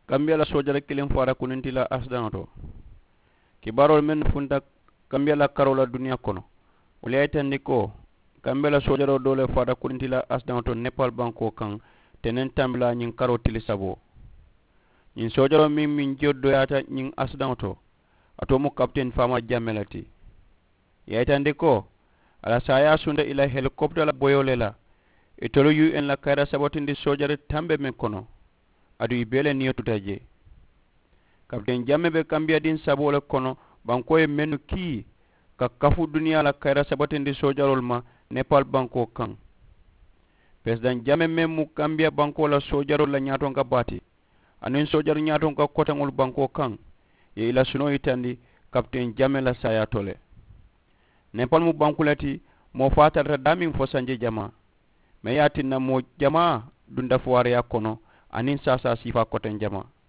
Gambia la sojara kilin fara kunintila accident to kibarol men funta Gambia la karola dunia kono wala yitandi ko Gambia la sojaro dole fara kunintila accident to Nepal banko kan tenen tambla nyin karo tili sabo nyin sojaro min joddo yata nyin accident to ato mo captain fama jamelati yitandi ko ala saya sunda ila helicopter la boyolela itolo UN la kayra sabotindi sojare tambe men kono adu ibele niyo tutaje Captain Jammeh be Gambia din sabole kono banko e menu ki ka kafu dunia la kayra sabatindi sojarol ma Nepal banko kan President Jammeh memu Gambia banko la sojarol la nyaton ka bati anin sojar nyaton ka kotangol banko kan ye ila suno itandi Captain Jammeh la saya tole Nepal mu bankulati mo fatata damin fo sanje jama me yatinna mo jama dunda fuware ya kono anin sasa sifa koten jama